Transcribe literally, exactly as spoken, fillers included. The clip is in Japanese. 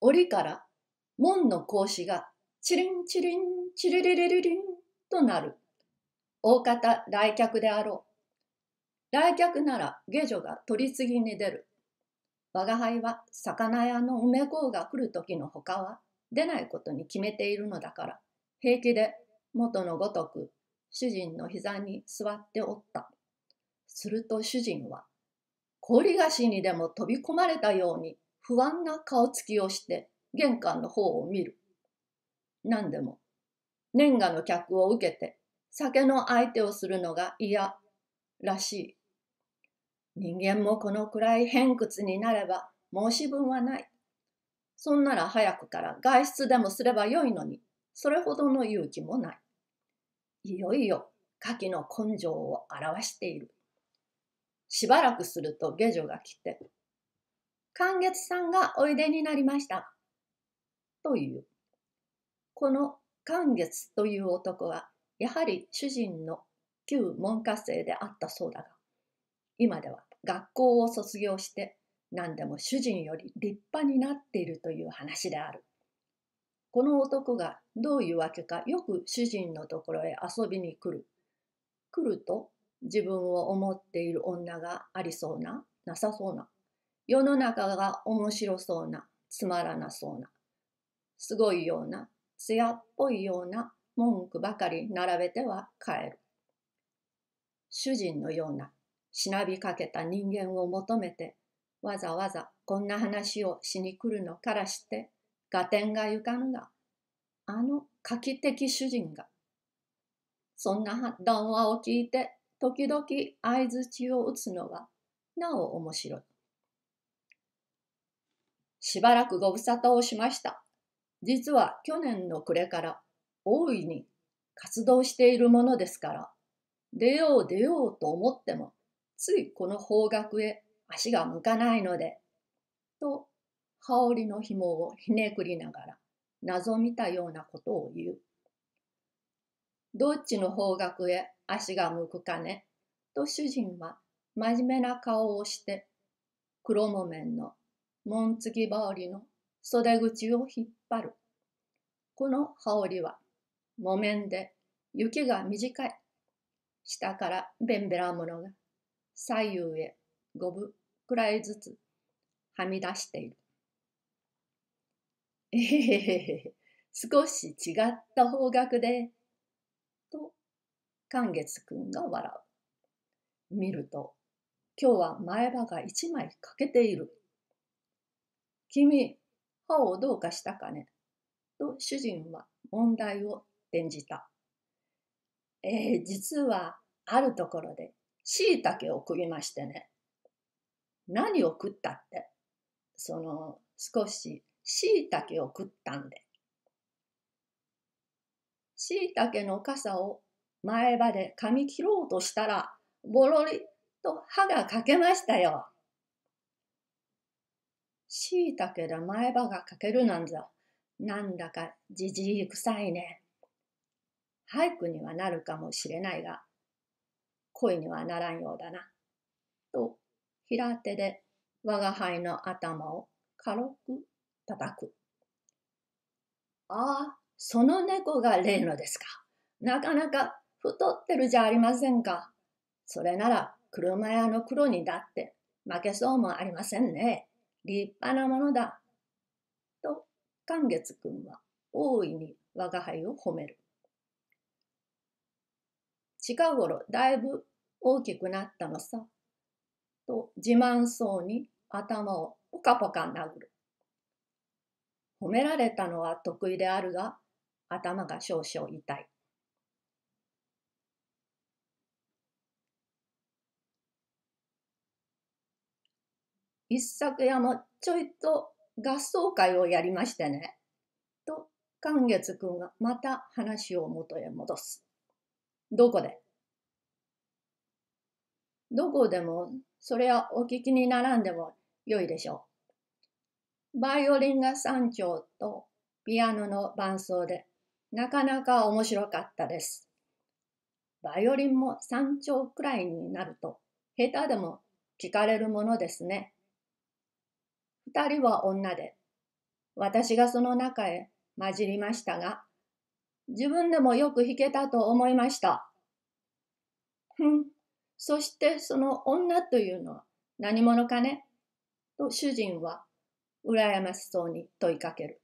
檻から門の格子がチリンチリンチリリリリリンとなる。大方来客であろう。来客なら下女が取り次ぎに出る。我が輩は魚屋の梅子が来る時のほかは出ないことに決めているのだから、平気で元のごとく主人の膝に座っておった。すると主人は氷菓子にでも飛び込まれたように不安な顔つきをして玄関の方を見る。何でも年賀の客を受けて酒の相手をするのが嫌らしい。人間もこのくらい偏屈になれば申し分はない。そんなら早くから外出でもすればよいのに、それほどの勇気もない。いよいよ下記の根性を表している。しばらくすると下女が来て、寛月さんがおいでになりました。という。この寛月という男は、やはり主人の旧門下生であったそうだが、今では学校を卒業して何でも主人より立派になっているという話である。この男がどういうわけかよく主人のところへ遊びに来る。来ると自分を思っている女がありそうな、なさそうな、世の中が面白そうな、つまらなそうな、すごいような、艶っぽいような文句ばかり並べては帰る。主人のようなしなびかけた人間を求めてわざわざこんな話をしに来るのからして合点がゆかぬが、あの画期的主人がそんな談話を聞いて時々相槌を打つのはなお面白い。しばらくご無沙汰をしました。実は去年の暮れから大いに活動しているものですから、出よう出ようと思ってもついこの方角へ足が向かないので、と羽織の紐をひねくりながら謎みたようなことを言う。どっちの方角へ足が向くかね、と主人は真面目な顔をして黒木綿の紋付き羽織の袖口を引っ張る。この羽織は木綿で雪が短い。下からべんべらものが左右へ五分くらいずつはみ出している。えへへへ、少し違った方角で、と寛月くんが笑う。見ると、今日は前歯が一枚欠けている。君、歯をどうかしたかね、と主人は問題を転じた。えー、実はあるところでしいたけを食いましてね。何を食ったって、その少ししいたけを食ったんで。しいたけの傘を前歯で噛み切ろうとしたら、ボロリと歯が欠けましたよ。しいたけで前歯が欠けるなんざ、なんだかじじいくさいね。俳句にはなるかもしれないが、恋にはならんようだな。と平手で我が輩の頭を軽く叩く。ああ、その猫が例のですか。なかなか太ってるじゃありませんか。それなら車屋の黒にだって負けそうもありませんね。立派なものだ。と寛月くんは大いに我が輩を褒める。近頃だいぶ大きくなったのさ。と自慢そうに頭をポカポカ殴る。褒められたのは得意であるが、頭が少々痛い。一昨夜もちょいと合奏会をやりましてね。と寛月くんがまた話を元へ戻す。どこで？どこでも、それはお聞きにならんでもよいでしょう。バイオリンが三丁とピアノの伴奏でなかなか面白かったです。バイオリンも三丁くらいになると下手でも聞かれるものですね。二人は女で私がその中へ混じりましたが、自分でもよく弾けたと思いました。ふん、そしてその女というのは何者かねと主人は羨ましそうに問いかける。